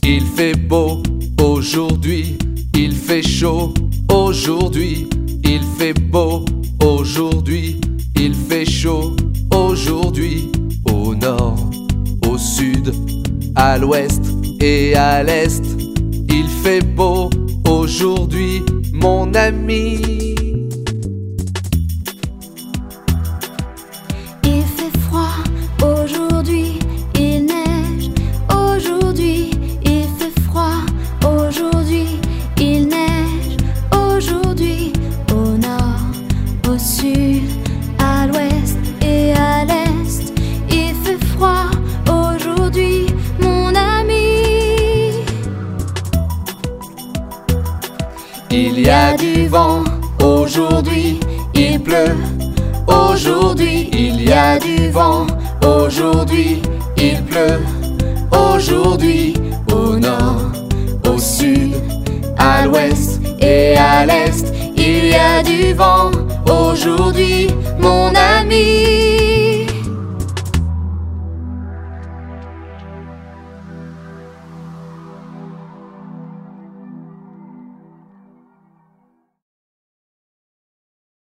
Il fait beau aujourd'hui, il fait chaud aujourd'hui, il fait beau aujourd'hui, il fait chaud aujourd'hui, au nord, au sud, à l'ouest et à l'est. Il fait beau aujourd'hui, mon ami. Il fait froid aujourd'hui, il neige aujourd'hui, il fait froid aujourd'hui, il neige aujourd'hui, au nord, au sud, à l'ouest et à l'est. Il fait froid aujourd'hui, mon ami. Il y a du vent aujourd'hui, il pleut aujourd'hui, il y a du vent aujourd'hui, il pleut aujourd'hui, au nord, au sud, à l'ouest et à l'est. Il y a du vent aujourd'hui, mon ami.